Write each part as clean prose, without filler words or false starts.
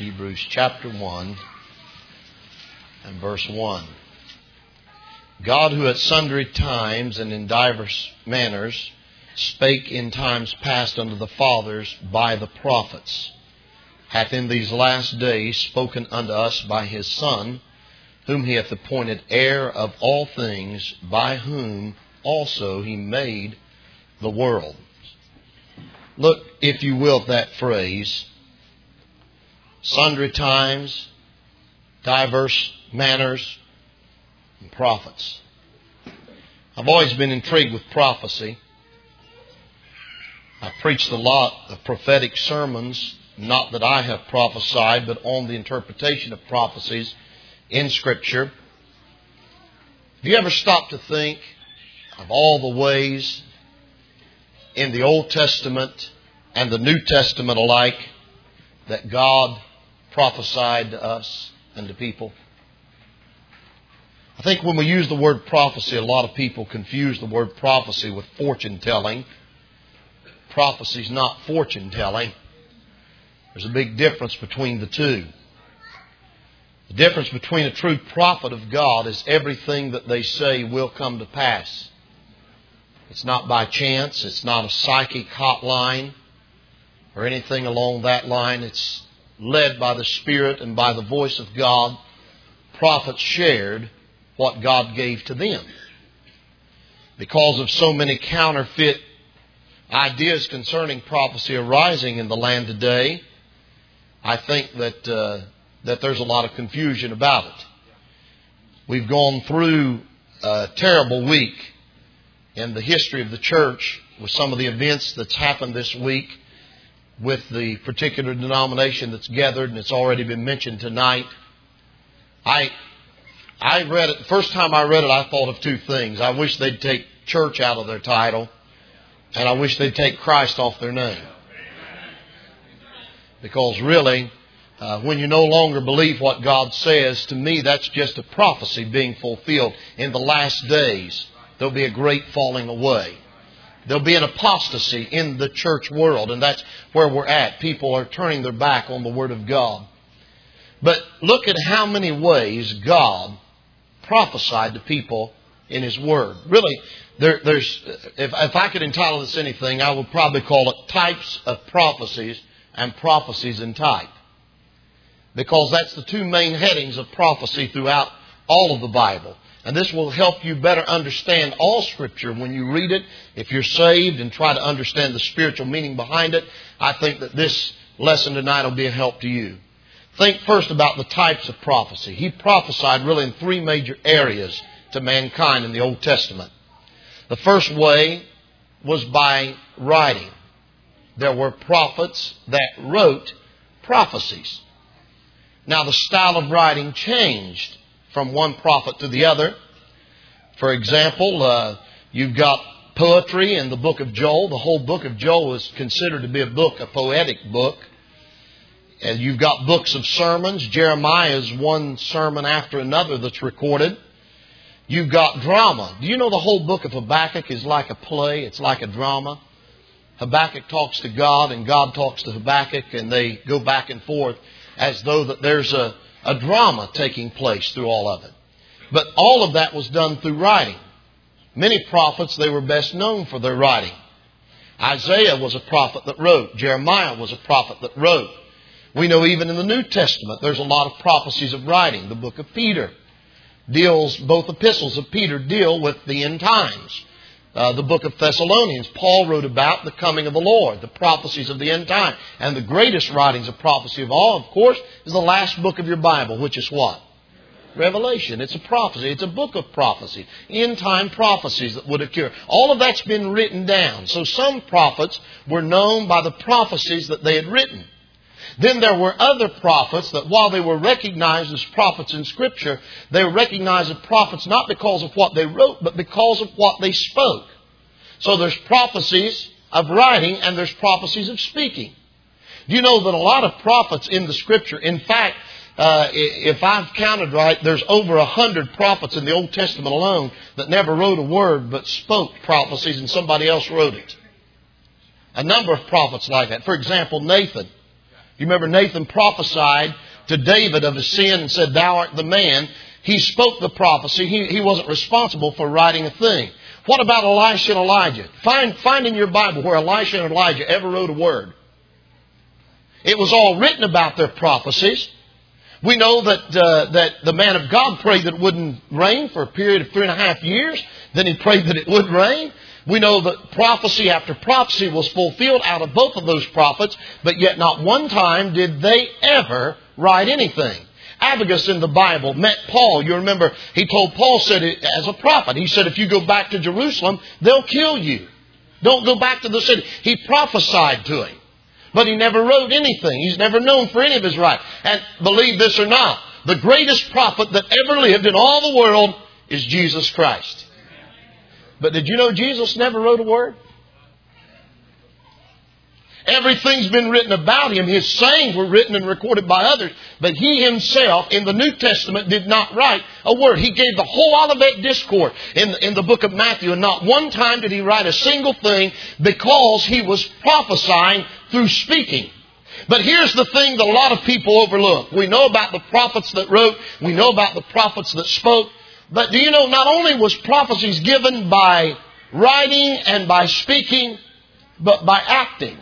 Hebrews chapter 1 and verse 1. God, who at sundry times and in divers manners spake in times past unto the fathers by the prophets, hath in these last days spoken unto us by His Son, whom He hath appointed heir of all things, by whom also He made the world. Look, if you will, at that phrase, sundry times, diverse manners, and prophets. I've always been intrigued with prophecy. I've preached a lot of prophetic sermons, not that I have prophesied, but on the interpretation of prophecies in Scripture. Have you ever stopped to think of all the ways in the Old Testament and the New Testament alike that God prophesied to us and to people? I think when we use the word prophecy, a lot of people confuse the word prophecy with fortune telling. Prophecy is not fortune telling. There's a big difference between the two. The difference between a true prophet of God is everything that they say will come to pass. It's not by chance. It's not a psychic hotline or anything along that line. It's led by the Spirit and by the voice of God. Prophets shared what God gave to them. Because of so many counterfeit ideas concerning prophecy arising in the land today, I think that there's a lot of confusion about it. We've gone through a terrible week in the history of the church with some of the events that's happened this week with the particular denomination that's gathered, and it's already been mentioned tonight. I read it, the first time I read it, I thought of two things. I wish they'd take church out of their title, and I wish they'd take Christ off their name. Because really, when you no longer believe what God says, to me that's just a prophecy being fulfilled. In the last days, there'll be a great falling away. There'll be an apostasy in the church world, and that's where we're at. People are turning their back on the Word of God. But look at how many ways God prophesied to people in His Word. Really, there's if I could entitle this anything, I would probably call it types of prophecies and prophecies in type. Because that's the two main headings of prophecy throughout all of the Bible. And this will help you better understand all Scripture when you read it. If you're saved and try to understand the spiritual meaning behind it, I think that this lesson tonight will be a help to you. Think first about the types of prophecy. He prophesied really in three major areas to mankind in the Old Testament. The first way was by writing. There were prophets that wrote prophecies. Now the style of writing changed from one prophet to the other. For example, you've got poetry in the book of Joel. The whole book of Joel is considered to be a poetic book. And you've got books of sermons. Jeremiah is one sermon after another that's recorded. You've got drama. Do you know the whole book of Habakkuk is like a play? It's like a drama. Habakkuk talks to God and God talks to Habakkuk, and they go back and forth as though that there's a drama taking place through all of it. But all of that was done through writing. Many prophets, they were best known for their writing. Isaiah was a prophet that wrote. Jeremiah was a prophet that wrote. We know even in the New Testament there's a lot of prophecies of writing. The book of Peter both epistles of Peter deal with the end times. The book of Thessalonians, Paul wrote about the coming of the Lord, the prophecies of the end time. And the greatest writings of prophecy of all, of course, is the last book of your Bible, which is what? Revelation. It's a prophecy. It's a book of prophecy. End time prophecies that would occur. All of that's been written down. So some prophets were known by the prophecies that they had written. Then there were other prophets that while they were recognized as prophets in Scripture, they were recognized as prophets not because of what they wrote, but because of what they spoke. So there's prophecies of writing and there's prophecies of speaking. Do you know that a lot of prophets in the Scripture, in fact, if I've counted right, there's over 100 prophets in the Old Testament alone that never wrote a word but spoke prophecies and somebody else wrote it. A number of prophets like that. For example, Nathan. You remember Nathan prophesied to David of his sin and said, "Thou art the man." He spoke the prophecy. He wasn't responsible for writing a thing. What about Elisha and Elijah? Find in your Bible where Elisha and Elijah ever wrote a word. It was all written about their prophecies. We know that the man of God prayed that it wouldn't rain for a period of 3.5 years. Then he prayed that it would rain. We know that prophecy after prophecy was fulfilled out of both of those prophets, but yet not one time did they ever write anything. Agabus in the Bible met Paul. You remember, he told Paul, said it as a prophet. He said, if you go back to Jerusalem, they'll kill you. Don't go back to the city. He prophesied to him. But he never wrote anything. He's never known for any of his writings. And believe this or not, the greatest prophet that ever lived in all the world is Jesus Christ. But did you know Jesus never wrote a word? Everything's been written about him. His sayings were written and recorded by others. But he himself in the New Testament did not write a word. He gave the whole Olivet Discourse in the book of Matthew. And not one time did he write a single thing because he was prophesying through speaking. But here's the thing that a lot of people overlook. We know about the prophets that wrote. We know about the prophets that spoke. But do you know, not only was prophecies given by writing and by speaking, but by acting.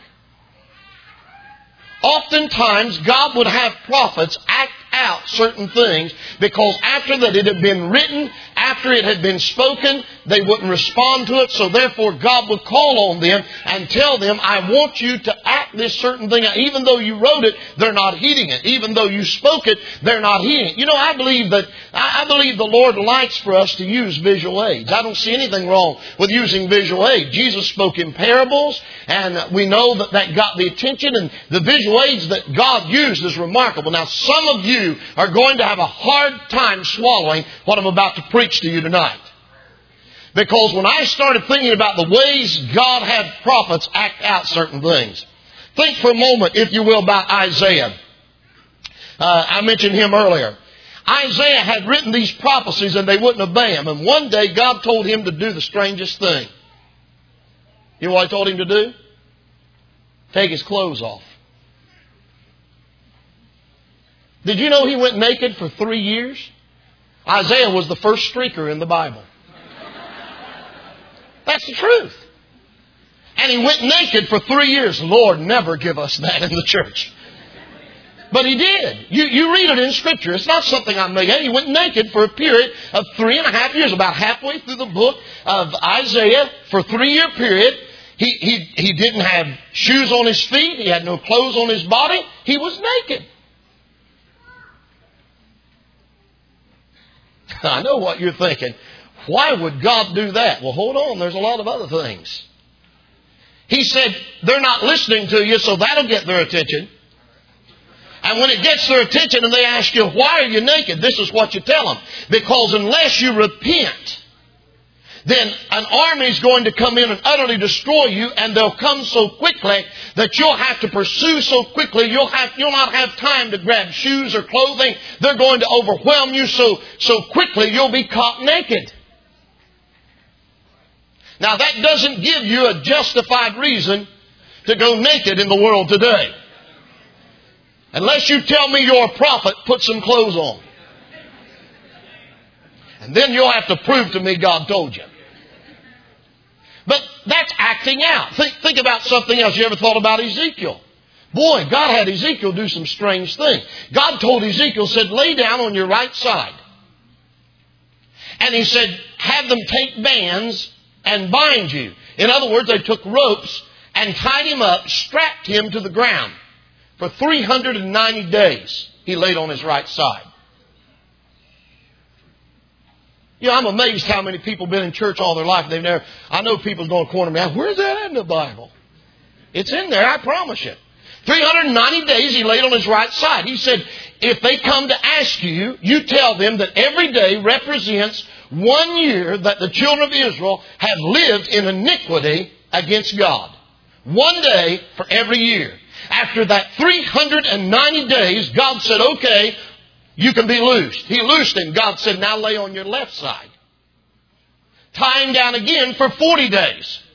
Oftentimes, God would have prophets act out certain things because after that it had been written, after it had been spoken, they wouldn't respond to it. So therefore, God would call on them and tell them, I want you to act this certain thing. Even though you wrote it, they're not heeding it. Even though you spoke it, they're not heeding it. You know, I believe the Lord likes for us to use visual aids. I don't see anything wrong with using visual aids. Jesus spoke in parables, and we know that got the attention, and the visual aids that God used is remarkable. Now, some of you are going to have a hard time swallowing what I'm about to preach to you tonight. Because when I started thinking about the ways God had prophets act out certain things, think for a moment, if you will, about Isaiah. I mentioned him earlier. Isaiah had written these prophecies and they wouldn't obey him. And one day God told him to do the strangest thing. You know what He told him to do? Take his clothes off. Did you know he went naked for 3 years? Isaiah was the first streaker in the Bible. That's the truth. And he went naked for 3 years. Lord, never give us that in the church. But he did. You read it in Scripture. It's not something I'm making. He went naked for a period of 3.5 years. About halfway through the book of Isaiah, for a 3-year period, he didn't have shoes on his feet. He had no clothes on his body. He was naked. I know what you're thinking. Why would God do that? Well, hold on. There's a lot of other things. He said, they're not listening to you, so that'll get their attention. And when it gets their attention and they ask you, why are you naked? This is what you tell them. Because unless you repent, then an army is going to come in and utterly destroy you, and they'll come so quickly that you'll have to pursue so quickly you'll not have time to grab shoes or clothing. They're going to overwhelm you so quickly you'll be caught naked. Now that doesn't give you a justified reason to go naked in the world today. Unless you tell me you're a prophet, put some clothes on. And then you'll have to prove to me God told you. But that's acting out. Think about something else. You ever thought about Ezekiel? Boy, God had Ezekiel do some strange things. God told Ezekiel, said, lay down on your right side. And He said, have them take bands and bind you. In other words, they took ropes and tied him up, strapped him to the ground. For 390 days, he laid on his right side. You know, I'm amazed how many people have been in church all their life. I know people going to corner me. Where's that in the Bible? It's in there, I promise you. 390 days he laid on his right side. He said, if they come to ask you, you tell them that every day represents 1 year that the children of Israel have lived in iniquity against God. 1 day for every year. After that 390 days, God said, okay, you can be loosed. He loosed him. God said, now lay on your left side. Tie him down again for 40 days.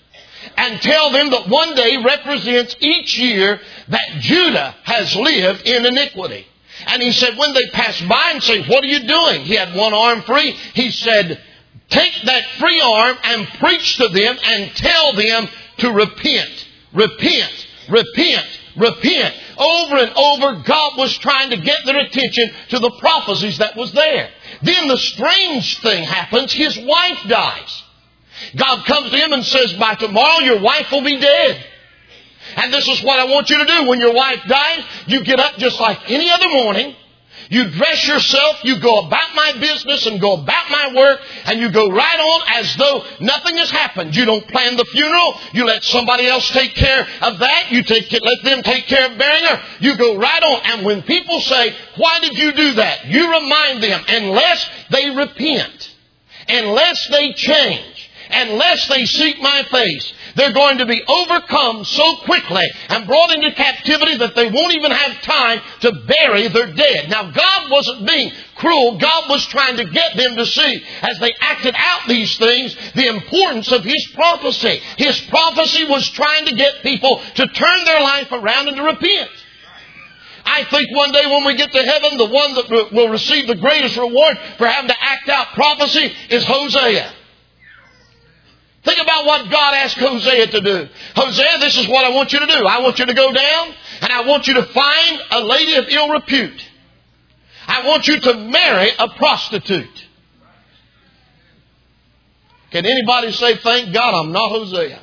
and tell them that one day represents each year that Judah has lived in iniquity. And he said when they passed by and say, what are you doing? He had one arm free. He said, take that free arm and preach to them and tell them to repent. Repent. Repent. Repent. Over and over, God was trying to get their attention to the prophecies that was there. Then the strange thing happens. His wife dies. God comes to him and says, by tomorrow your wife will be dead. And this is what I want you to do. When your wife dies, you get up just like any other morning. You dress yourself, you go about my business and go about my work, and you go right on as though nothing has happened. You don't plan the funeral. You let somebody else take care of that. Let them take care of burying her. You go right on. And when people say, why did you do that? You remind them, unless they repent, unless they change, unless they seek my face, they're going to be overcome so quickly and brought into captivity that they won't even have time to bury their dead. Now, God wasn't being cruel. God was trying to get them to see, as they acted out these things, the importance of His prophecy. His prophecy was trying to get people to turn their life around and to repent. I think one day when we get to heaven, the one that will receive the greatest reward for having to act out prophecy is Hosea. Think about what God asked Hosea to do. Hosea, this is what I want you to do. I want you to go down and I want you to find a lady of ill repute. I want you to marry a prostitute. Can anybody say, thank God I'm not Hosea?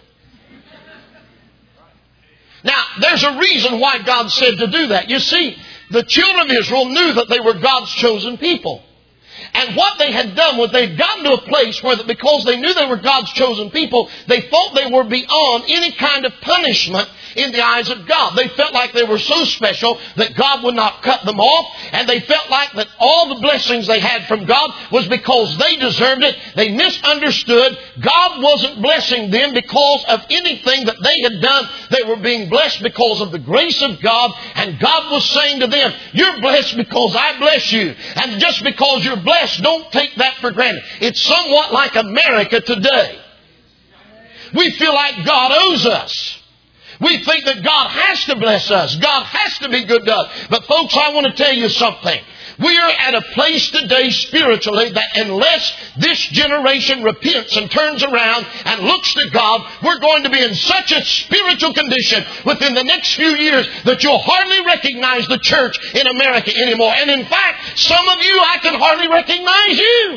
Now, there's a reason why God said to do that. You see, the children of Israel knew that they were God's chosen people. And what they had done was they'd gotten to a place where, because they knew they were God's chosen people, they thought they were beyond any kind of punishment in the eyes of God. They felt like they were so special that God would not cut them off. And they felt like that all the blessings they had from God was because they deserved it. They misunderstood. God wasn't blessing them because of anything that they had done. They were being blessed because of the grace of God. And God was saying to them, you're blessed because I bless you. And just because you're blessed, don't take that for granted. It's somewhat like America today. We feel like God owes us. We think that God has to bless us. God has to be good to us. But folks, I want to tell you something. We are at a place today spiritually that unless this generation repents and turns around and looks to God, we're going to be in such a spiritual condition within the next few years that you'll hardly recognize the church in America anymore. And in fact, some of you, I can hardly recognize you.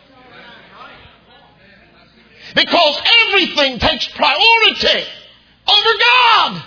Because everything takes priority over God.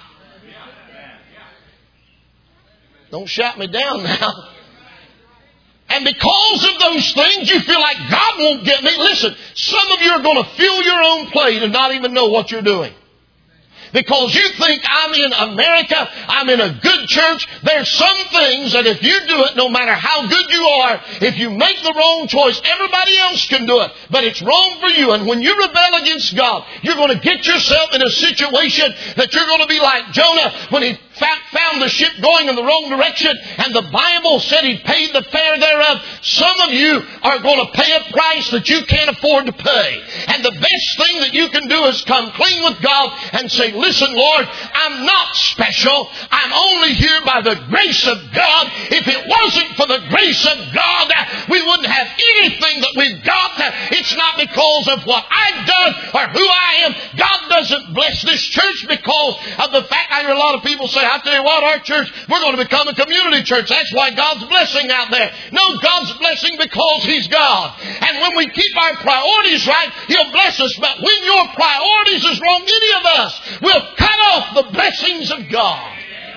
Don't shout me down now. And because of those things, you feel like God won't get me. Listen, some of you are going to fill your own plate and not even know what you're doing. Because you think, I'm in America, I'm in a good church. There's some things that if you do it, no matter how good you are, if you make the wrong choice, everybody else can do it. But it's wrong for you. And when you rebel against God, you're going to get yourself in a situation that you're going to be like Jonah when he found the ship going in the wrong direction, and the Bible said he paid the fare thereof. Some of you are going to pay a price that you can't afford to pay. And the best thing that you can do is come clean with God and say, listen, Lord, I'm not special. I'm only here by the grace of God. If it wasn't for the grace of God, we wouldn't have anything that we've got. It's not because of what I've done or who I am. God doesn't bless this church because of the fact. I hear a lot of people say, I tell you what, our church, we're going to become a community church. That's why God's blessing out there. No, God's blessing because He's God. And when we keep our priorities right, He'll bless us. But when your priorities is wrong, any of us will cut off the blessings of God.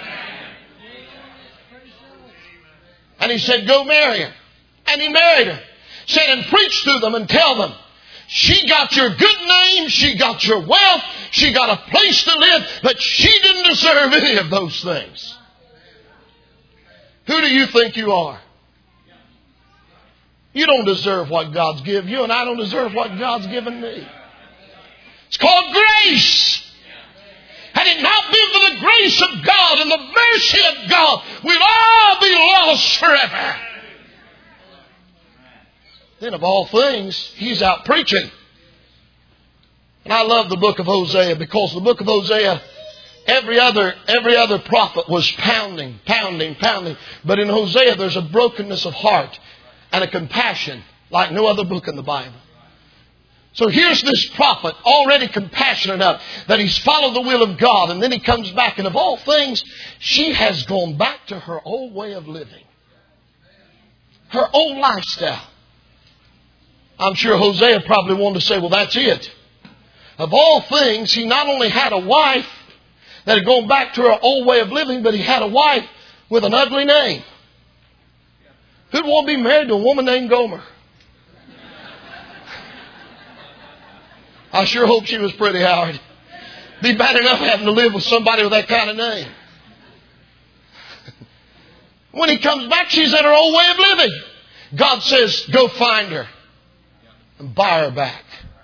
And He said, go marry her. And He married her. Said, and preach to them and tell them, she got your good name, she got your wealth, she got a place to live, but she didn't deserve any of those things. Who do you think you are? You don't deserve what God's given you, and I don't deserve what God's given me. It's called grace. Had it not been for the grace of God and the mercy of God, we'd all be lost forever. Then of all things, he's out preaching. And I love the book of Hosea because the book of Hosea, every other prophet was pounding. But in Hosea there's a brokenness of heart and a compassion like no other book in the Bible. So here's this prophet already compassionate enough that he's followed the will of God, and then he comes back, and of all things, she has gone back to her old way of living. Her old lifestyle. I'm sure Hosea probably wanted to say, well, that's it. Of all things, he not only had a wife that had gone back to her old way of living, but he had a wife with an ugly name. Who'd want to be married to a woman named Gomer? I sure hope she was pretty, Howard. Be bad enough having to live with somebody with that kind of name. When he comes back, she's at her old way of living. God says, go find her and buy her back.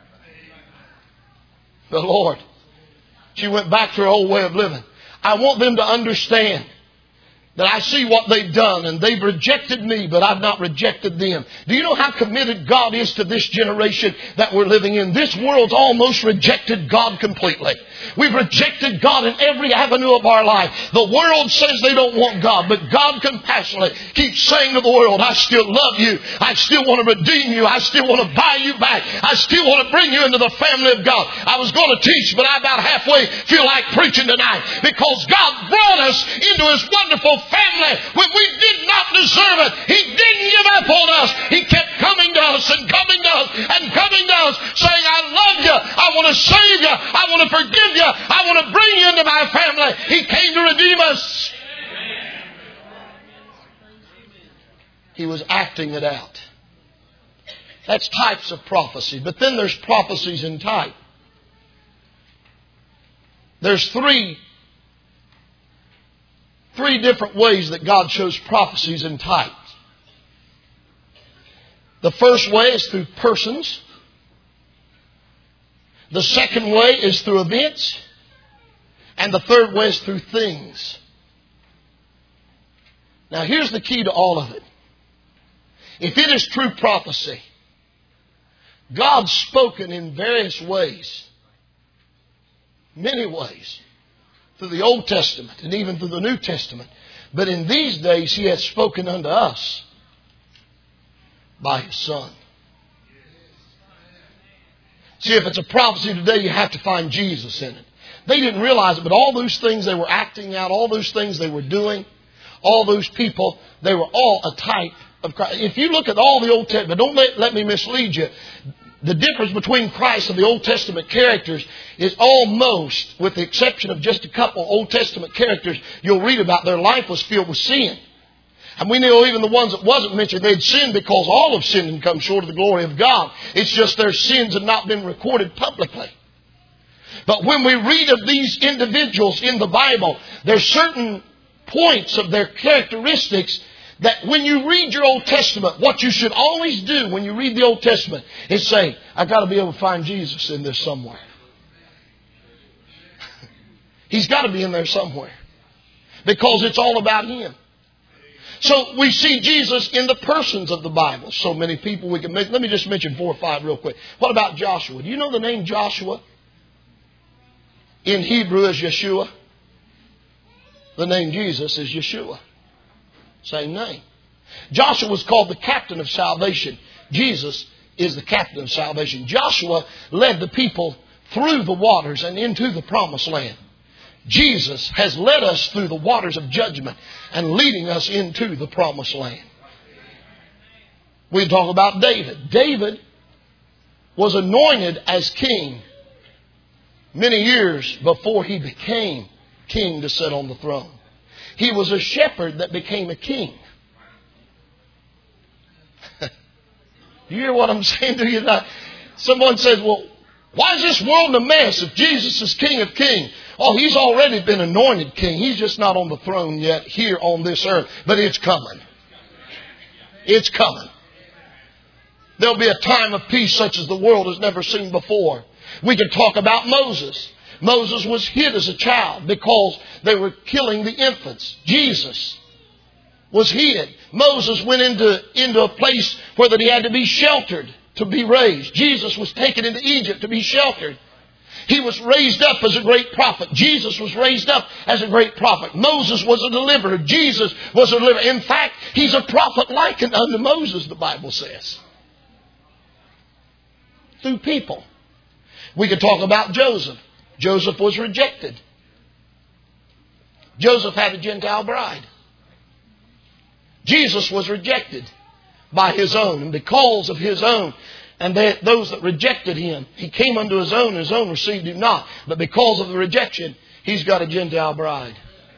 The Lord. She went back to her old way of living. I want them to understand that I see what they've done, and they've rejected me, but I've not rejected them. Do you know how committed God is to this generation that we're living in? This world's almost rejected God completely. We've rejected God in every avenue of our life. The world says they don't want God, but God compassionately keeps saying to the world, I still love you. I still want to redeem you. I still want to buy you back. I still want to bring you into the family of God. I was going to teach, but I about halfway feel like preaching tonight, because God brought us into His wonderful family when we did not deserve it. He didn't give up on us. He kept coming to us and coming to us and coming to us, saying, I love you. I want to save you. I want to forgive you. I want to bring you into my family. He came to redeem us. He was acting it out. That's types of prophecy. But then there's prophecies in type. There's three different ways that God shows prophecies in types. The first way is through persons. The second way is through events. And the third way is through things. Now here's the key to all of it. If it is true prophecy, God's spoken in various ways. Many ways. Through the Old Testament and even through the New Testament. But in these days He has spoken unto us by His Son. See, if it's a prophecy today, you have to find Jesus in it. They didn't realize it, but all those things they were acting out, all those things they were doing, all those people, they were all a type of Christ. If you look at all the Old Testament, don't let me mislead you. The difference between Christ and the Old Testament characters is almost, with the exception of just a couple Old Testament characters you'll read about, their life was filled with sin. And we know even the ones that wasn't mentioned, they'd sinned because all have sinned and come short of the glory of God. It's just their sins had not been recorded publicly. But when we read of these individuals in the Bible, there's certain points of their characteristics that when you read your Old Testament, what you should always do when you read the Old Testament is say, I've got to be able to find Jesus in this somewhere. He's got to be in there somewhere. Because it's all about Him. So we see Jesus in the persons of the Bible. So many people we can mention. Let me just mention 4 or 5 real quick. What about Joshua? Do you know the name Joshua? In Hebrew is Yeshua. The name Jesus is Yeshua. Same name. Joshua was called the captain of salvation. Jesus is the captain of salvation. Joshua led the people through the waters and into the promised land. Jesus has led us through the waters of judgment and leading us into the promised land. We talk about David. David was anointed as king many years before he became king to sit on the throne. He was a shepherd that became a king. Do you hear what I'm saying to you? Someone says, well, why is this world a mess if Jesus is King of Kings? Oh, He's already been anointed king. He's just not on the throne yet here on this earth. But it's coming. It's coming. There'll be a time of peace such as the world has never seen before. We can talk about Moses. Moses was hid as a child because they were killing the infants. Jesus was hid. Moses went into a place where that he had to be sheltered to be raised. Jesus was taken into Egypt to be sheltered. He was raised up as a great prophet. Jesus was raised up as a great prophet. Moses was a deliverer. Jesus was a deliverer. In fact, he's a prophet likened unto Moses, the Bible says. Through people. We could talk about Joseph. Joseph was rejected. Joseph had a Gentile bride. Jesus was rejected by his own. And because of his own, and those that rejected him, he came unto his own, and his own received him not. But because of the rejection, he's got a Gentile bride.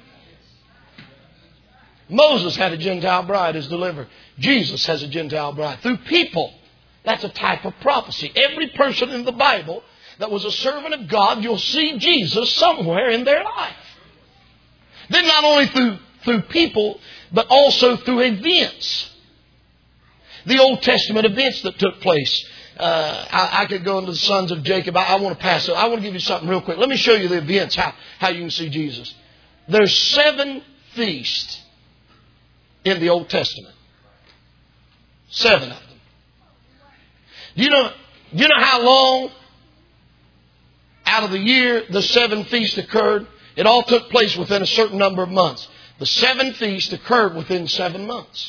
Moses had a Gentile bride as deliverer. Jesus has a Gentile bride. Through people. That's a type of prophecy. Every person in the Bible that was a servant of God, you'll see Jesus somewhere in their life. Then not only through people, but also through events. The Old Testament events that took place. I could go into the sons of Jacob. I want to pass it. I want to give you something real quick. Let me show you the events, how you can see Jesus. There's 7 feasts in the Old Testament. 7 of them. Do you know how long out of the year the 7 feasts occurred? It all took place within a certain number of months. The 7 feasts occurred within 7 months.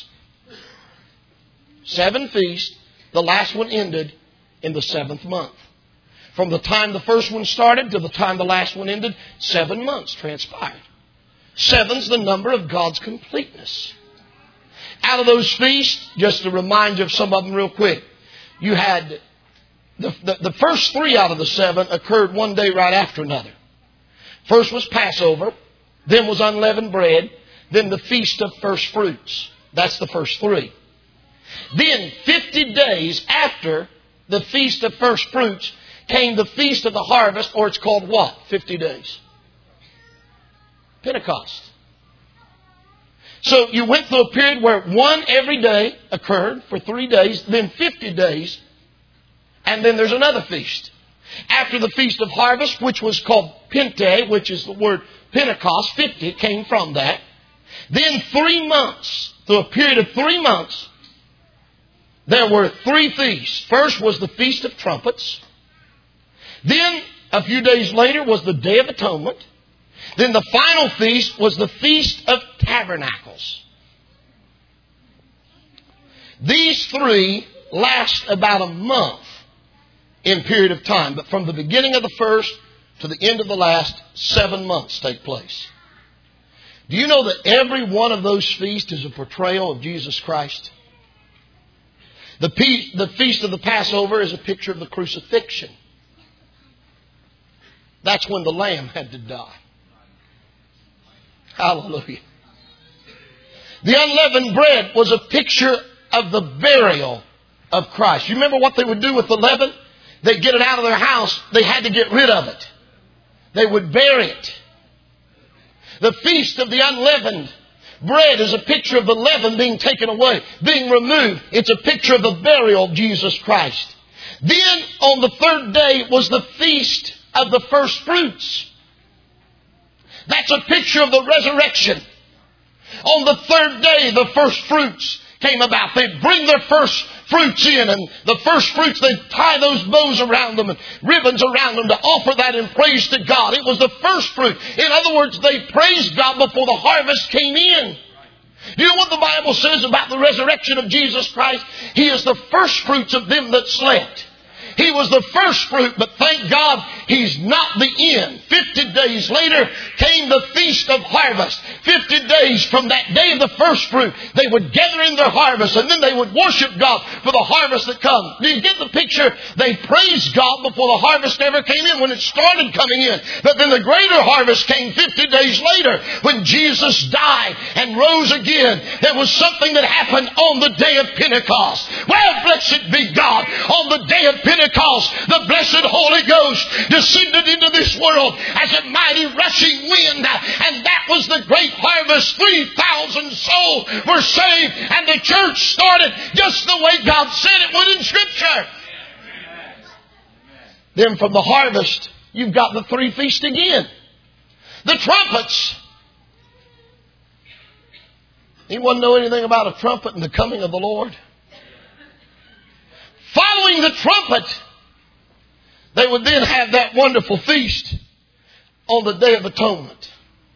7 feasts. The last one ended in the 7th month. From the time the first one started to the time the last one ended, 7 months transpired. 7's the number of God's completeness. Out of those feasts, just to remind you of some of them real quick, you had the first 3 out of the 7 occurred one day right after another. First was Passover, then was unleavened bread, then the Feast of First Fruits. That's the first 3. Then 50 days after the Feast of First Fruits came the Feast of the Harvest, or it's called what? 50 days. Pentecost. So you went through a period where one every day occurred for 3 days, then 50 days, and then there's another feast. After the Feast of Harvest, which was called Pente, which is the word Pentecost, 50 came from that. Then 3 months, through a period of 3 months, there were 3 feasts. First was the Feast of Trumpets. Then, a few days later, was the Day of Atonement. Then the final feast was the Feast of Tabernacles. These 3 last about a month in period of time. But from the beginning of the first to the end of the last, 7 months take place. Do you know that every one of those feasts is a portrayal of Jesus Christ? The Feast of the Passover is a picture of the crucifixion. That's when the Lamb had to die. Hallelujah. The unleavened bread was a picture of the burial of Christ. You remember what they would do with the leaven? They'd get it out of their house. They had to get rid of it. They would bury it. The Feast of the Unleavened bread is a picture of the leaven being taken away, being removed. It's a picture of the burial of Jesus Christ. Then on the 3rd day was the Feast of the First Fruits. That's a picture of the resurrection. On the 3rd day, the first fruits came about. They'd bring their first fruits in, and the first fruits, they'd tie those bows around them and ribbons around them to offer that in praise to God. It was the first fruit. In other words, they praised God before the harvest came in. You know what the Bible says about the resurrection of Jesus Christ? He is the first fruits of them that slept. He was the first fruit, but thank God He's not the end. 50 days later came the Feast of Harvest. 50 days from that day of the first fruit, they would gather in their harvest, and then they would worship God for the harvest that comes. Do you get the picture? They praised God before the harvest ever came in, when it started coming in. But then the greater harvest came 50 days later, when Jesus died and rose again. There was something that happened on the day of Pentecost. Well, blessed be God. On the day of Pentecost, the blessed Holy Ghost descended into this world as a mighty rushing wind, and that was the great harvest. 3,000 souls were saved, and the church started just the way God said it would in Scripture. Then from the harvest, you've got the 3 feasts again. The trumpets. Anyone know anything about a trumpet and the coming of the Lord? Following the trumpet, They would then have that wonderful feast on the Day of Atonement.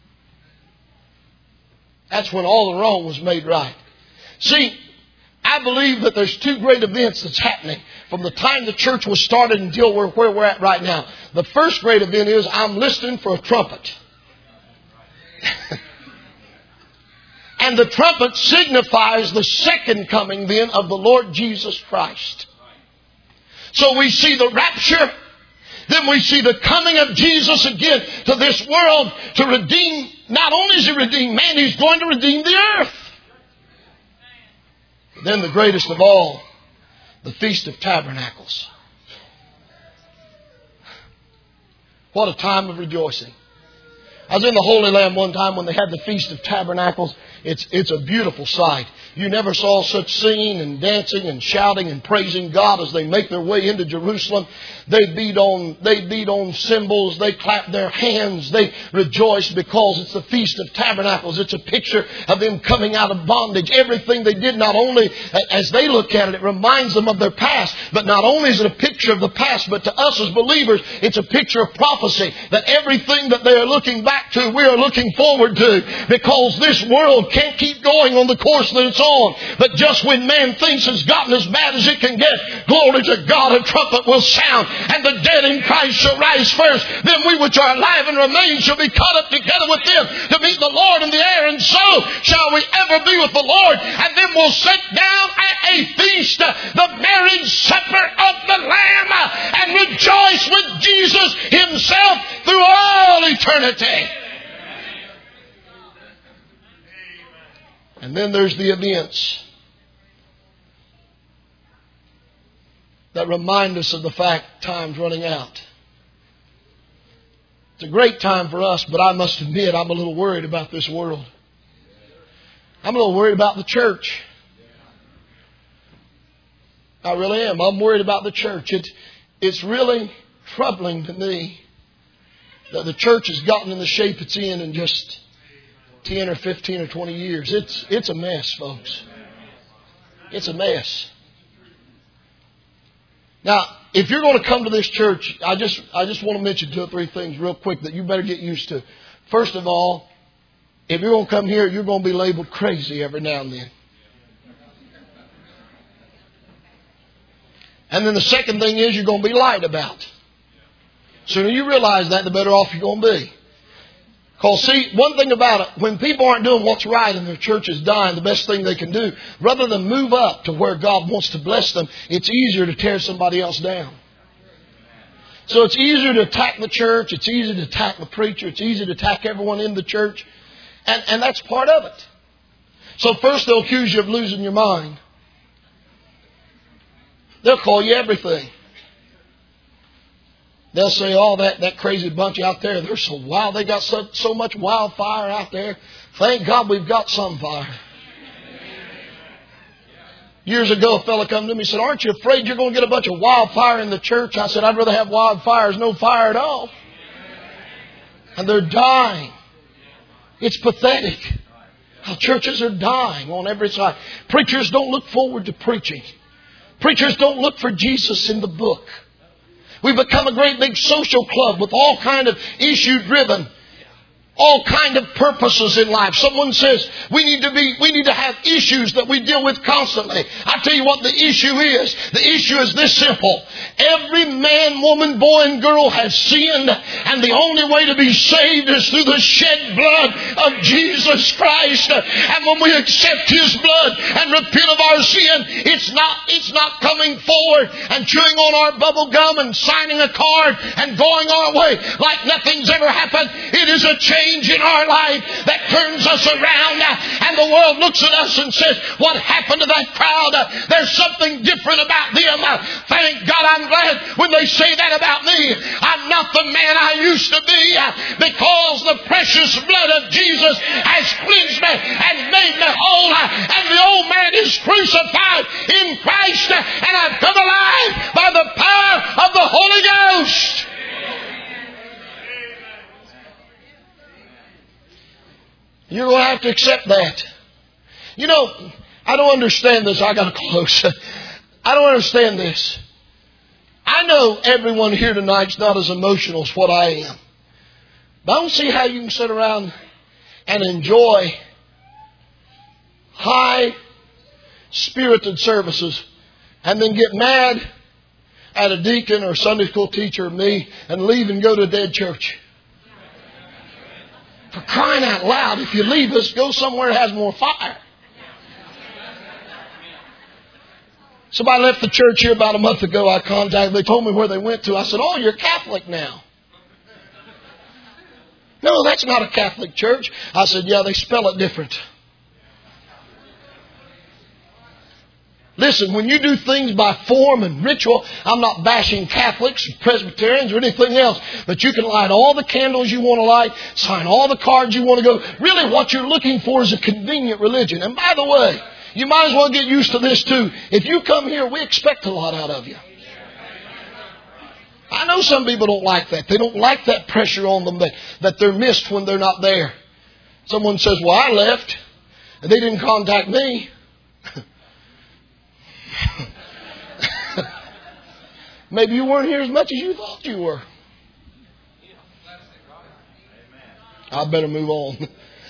That's when all the wrong was made right. See, I believe that there's two great events that's happening from the time the church was started until where we're at right now. The first great event is I'm listening for a trumpet. And the trumpet signifies the second coming then of the Lord Jesus Christ. So we see the rapture. Then we see the coming of Jesus again to this world to redeem. Not only is He redeem man, He's going to redeem the earth. Then the greatest of all, the Feast of Tabernacles. What a time of rejoicing. I was in the Holy Land one time when they had the Feast of Tabernacles. It's a beautiful sight. You never saw such singing and dancing and shouting and praising God as they make their way into Jerusalem. They beat on cymbals. They clap their hands. They rejoice because it's the Feast of Tabernacles. It's a picture of them coming out of bondage. Everything they did, not only as they look at it, it reminds them of their past. But not only is it a picture of the past, but to us as believers, it's a picture of prophecy. That everything that they are looking back to, we are looking forward to. Because this world can't keep going on the course that it's on. But just when man thinks it's gotten as bad as it can get, glory to God, a trumpet will sound, and the dead in Christ shall rise first. Then we which are alive and remain shall be caught up together with them to meet the Lord in the air, and so shall we ever be with the Lord. And then we'll sit down at a feast, the marriage supper of the Lamb, and rejoice with Jesus Himself through all eternity. And then there's the events that remind us of the fact time's running out. It's a great time for us, but I must admit I'm a little worried about this world. I'm a little worried about the church. I really am. I'm worried about the church. It's really troubling to me that the church has gotten in the shape it's in just 10 or 15 or 20 years. It's a mess, folks. It's a mess. Now, if you're going to come to this church, I just want to mention 2 or 3 things real quick that you better get used to. First of all, if you're going to come here, you're going to be labeled crazy every now and then. And then the second thing is you're going to be lied about. The sooner you realize that, the better off you're going to be. Because see, one thing about it, when people aren't doing what's right and their church is dying, the best thing they can do, rather than move up to where God wants to bless them, it's easier to tear somebody else down. So it's easier to attack the church, it's easier to attack the preacher, it's easier to attack everyone in the church. And that's part of it. So first they'll accuse you of losing your mind. They'll call you everything. They'll say, oh, that crazy bunch out there, they're so wild. They got so much wildfire out there. Thank God we've got some fire. Years ago, a fellow come to me and said, aren't you afraid you're going to get a bunch of wildfire in the church? I said, I'd rather have wildfire as no fire at all. And they're dying. It's pathetic how churches are dying on every side. Preachers don't look forward to preaching. Preachers don't look for Jesus in the book. We've become a great big social club with all kind of issue-driven, all kind of purposes in life. Someone says we need to have issues that we deal with constantly. I tell you what the issue is. The issue is this simple. Every man, woman, boy, and girl has sinned, and the only way to be saved is through the shed blood of Jesus Christ. And when we accept His blood and repent of our sin, it's not coming forward and chewing on our bubble gum and signing a card and going our way like nothing's ever happened. It is a change in our life that turns us around, and the world looks at us and says, what happened to that crowd? There's something different about them. Thank God, I'm glad when they say that about me. I'm not the man I used to be, because the precious blood of Jesus has cleansed me and made me whole, and the old man is crucified in Christ, and I've come alive by the power of the Holy Ghost. You're going to have to accept that. You know, I don't understand this. I got to close. I don't understand this. I know everyone here tonight's not as emotional as what I am. But I don't see how you can sit around and enjoy high-spirited services and then get mad at a deacon or Sunday school teacher or me and leave and go to a dead church. For crying out loud, if you leave us, go somewhere that has more fire. Somebody left the church here about a month ago. I contacted. They told me where they went to. I said, "Oh, you're Catholic now." "No, that's not a Catholic church." I said, "Yeah, they spell it different." Listen, when you do things by form and ritual, I'm not bashing Catholics or Presbyterians or anything else, but you can light all the candles you want to light, sign all the cards you want to go. Really, what you're looking for is a convenient religion. And by the way, you might as well get used to this too. If you come here, we expect a lot out of you. I know some people don't like that. They don't like that pressure on them that they're missed when they're not there. Someone says, "Well, I left and they didn't contact me." Maybe you weren't here as much as you thought you were. I better move on.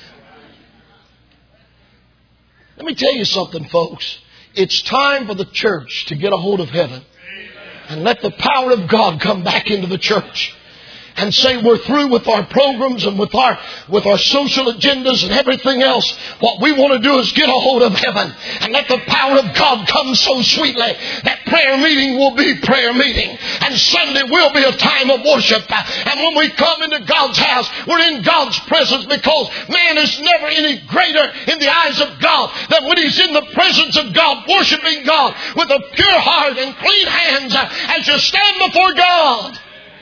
Let me tell you something, folks. It's time for the church to get a hold of heaven and let the power of God come back into the church. And say we're through with our programs and with our social agendas and everything else. What we want to do is get a hold of heaven and let the power of God come so sweetly that prayer meeting will be prayer meeting and Sunday will be a time of worship. And when we come into God's house, we're in God's presence, because man is never any greater in the eyes of God than when he's in the presence of God, worshiping God with a pure heart and clean hands as you stand before God.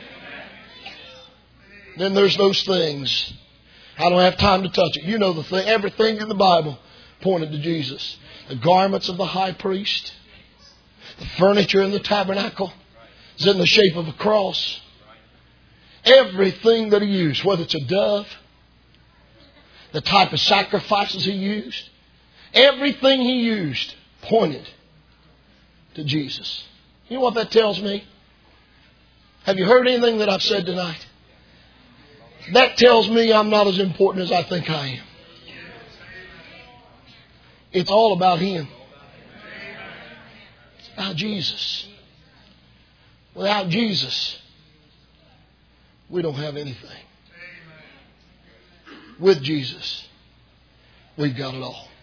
Then there's those things. I don't have time to touch it. You know the thing. Everything in the Bible pointed to Jesus. The garments of the high priest. The furniture in the tabernacle is in the shape of a cross. Everything that he used, whether it's a dove, the type of sacrifices he used, everything he used pointed to Jesus. You know what that tells me? Have you heard anything that I've said tonight? That tells me I'm not as important as I think I am. It's all about Him. It's about Jesus. Without Jesus, we don't have anything. With Jesus, we've got it all.